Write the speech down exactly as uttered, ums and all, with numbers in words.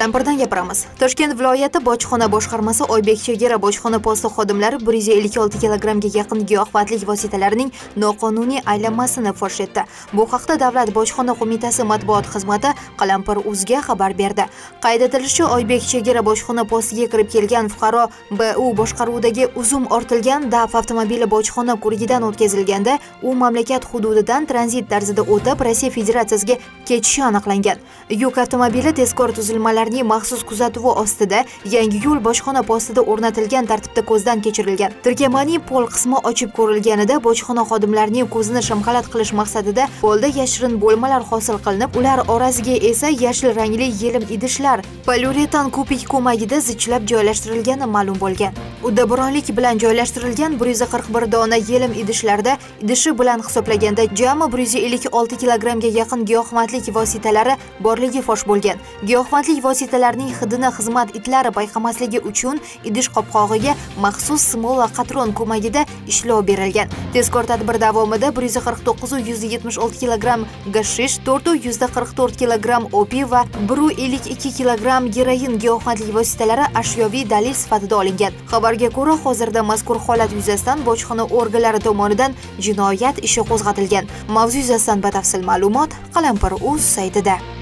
Qalampirdan gapiramiz. Toshkent viloyati bojxona boshqarmasi Oybek chegara bojxona posti xodimlari bir yuz ellik olti kilogrammga yaqin giyohvandlik vositalarining noqonuniy aylanmasini fosh etdi. Bu haqda Davlat bojxona qo'mitasi matbuot xizmati Qalampir.uzga xabar berdi. Qayd etilishicha, Oybek chegara bojxona postiga kirib kelgan fuqaro B U boshqaruvidagi uzum ortilgan D A F avtomobili bojxona ko'rigidan o'tkazilganda, u mamlakat hududidan tranzit tarzida o'tib Rossiya Federatsiyasiga ketishi aniqlangan. Yuk avtomobili tezkor tuzilmalarning maxsus kuzatuvi ostida Yangi yo'l bojxona postida o'rnatilgan tartibda ko'zdan kechirilgan. Tirkamaning pol qismi ochib ko'rilganida bojxona xodimlarining ko'zini shamg'alat qilish maqsadida polda yashirin bo'lmalar hosil qilinib, ular orasiga esa yashil rangli yelim idishlar poliuretan kubik ko'magida zichlab joylashtirilgani ma'lum bo'lgan. Uddaburonlik bilan joylashtirilgan bir yuz qirq bir dona yelim idishlarda idishi bilan hisoblaganda jami bir yuz ellik olti kilogrammga yaqin giyohvandlik vositalari borligi fosh bo'lgan. Giyohvandlik vositalarining hidini xizmat itlari payqamasligi uchun idish qopqog'iga maxsus simol va qatron ko'magida ishlov berilgan. Tezkor tadbir davomida bir yuz qirq to'qqiz yuz yetmish olti kilogramm gashish, to'rt yuz qirq to'rt kilogramm opiy va bir yuz ellik ikki kilogramm geroin giyohvandlik vositalari ashyoviy dalil sifatida olingan. Xabarga ko'ra, hozirda mazkur holat yuzasidan bojxona organlari tomonidan jinoyat ishi qo'zg'atilgan. Mavzu yuzasidan batafsil ma'lumot Qalampir.uz saytida.